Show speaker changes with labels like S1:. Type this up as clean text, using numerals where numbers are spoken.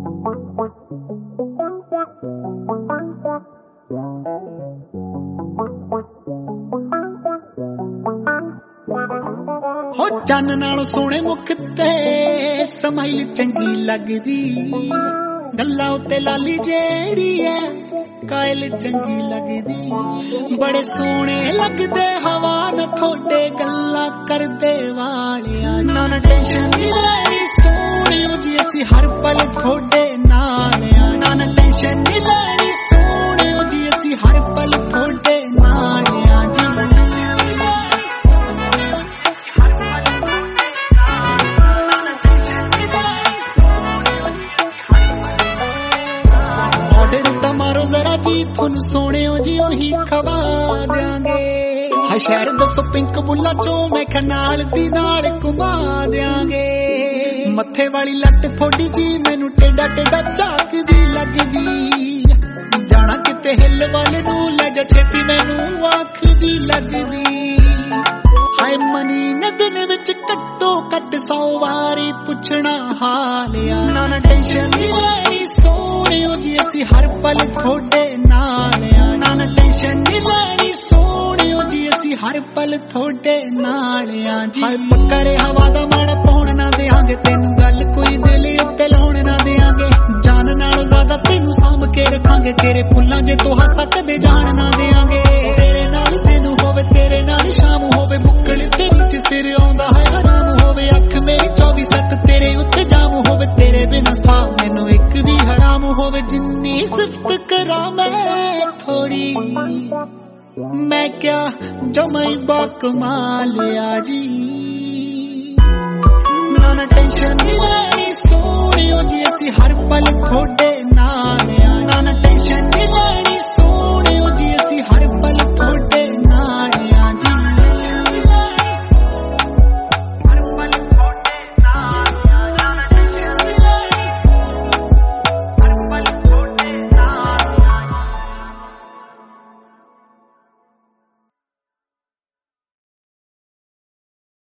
S1: हो चन नालों सोहणे मुख ते समाइल चंगी लगदी गल्लां उत्ते लाली जेड़ी है कायल चंगी लगदी बड़े सोहणे लगदे हवा न थोड़े गल्लां करदे वालिया ना टेंशन नी लैनी सोहणियो जी असी हर पल थोड़े नाल आ ना टेंशन नी लैनी सोहणियो जी असी हर पल थोड़े नाल आ जी थोनू सोने जी ओही खवा देंगे हाय शहर दसो पिंक बुला चो मैं खनाल दी नाल घुमा देंगे मथे वाली लट थोड़ी जी मैनू टेढ़ा टेढ़ा झाकदी लगदी जाना किते हिल वाले नू ले जा छेती मैनू आखदी लगदी हाय मनी ने दिन विच कट्टो कट 100 वारी पुछना हाल आ ना टेंशन नी लैनी सोहणियो जी असी हर पल थोड़े नाल आ ना टेंशन नी लैनी सोहणियो जी असी हर पल थोड़े नाल आ जी हाय पक्करे हवा दा मन पाउण ना देंगे तेनू गल कोई दिल उत्ते लाउण ना देंगे जान नालों ज्यादा तेनू सांभ के रखांगे तेरे फुल्लां जे तो हंसा कदे जान ना देंगे तेरे नाल तेनू होवे तेरे नाल शाम होवे बुक्कल ते विच सिर आउंदा है हराम होवे अख मेरी 24/7 तेरे उत्ते जाम होवे तेरे बिना साह मैनू एक भी हराम होवे जिन्नी सिफत करा मैं थोड़ी मैं क्या जमाई बाकमाल आ जी ना टेंशन नी लैनी